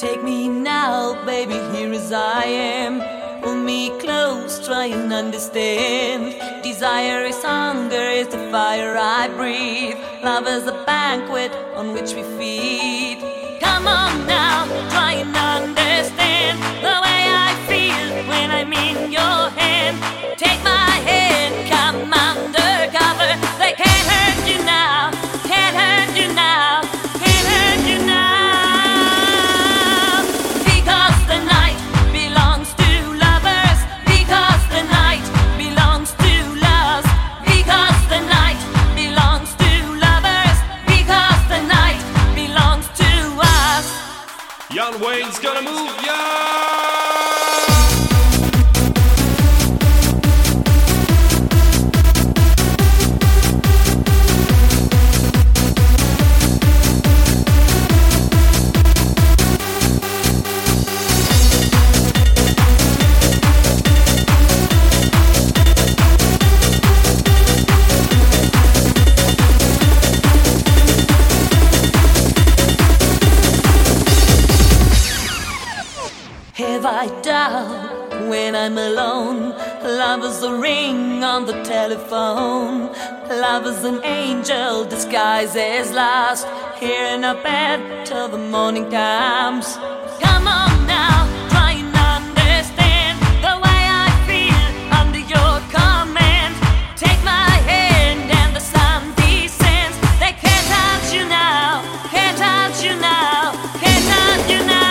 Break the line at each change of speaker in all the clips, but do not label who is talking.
Take me now, baby, here as I am. Pull me close, try and understand. Desire is hunger, is the fire I breathe. Love is a banquet on which we feed. Come on now, try and understand the way I feel when I'm in your hand. Take my hand, come undercover. They can't hurt you now, can't hurt you now, can't hurt you now. Because the night belongs to lovers. Because the night belongs to love. Because the night belongs to lovers. Because the night belongs to us.
Young Wayne's gonna move, yeah!
Have I doubt when I'm alone? Love is a ring on the telephone. Love is an angel disguised as lost, here in a bed till the morning comes. Come on now, try and understand the way I feel under your command. Take my hand and the sun descends. They can't touch you now, can't touch you now, can't touch you now.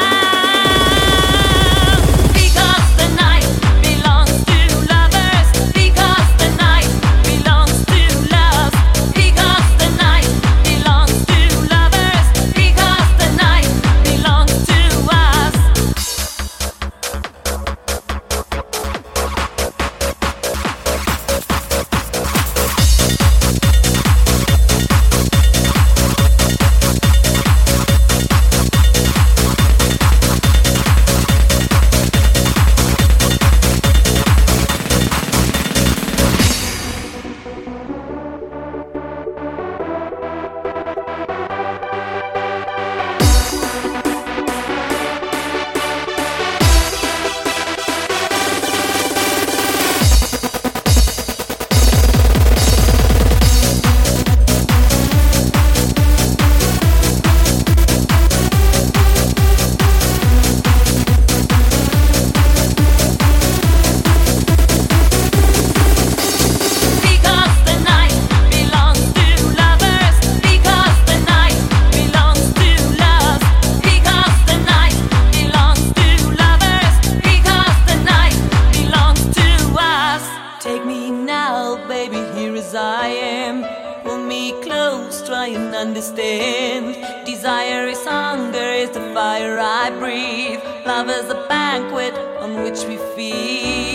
Baby, here as I am. Pull me close, try and understand. Desire is hunger, is the fire I breathe. Love is a banquet on which we feed.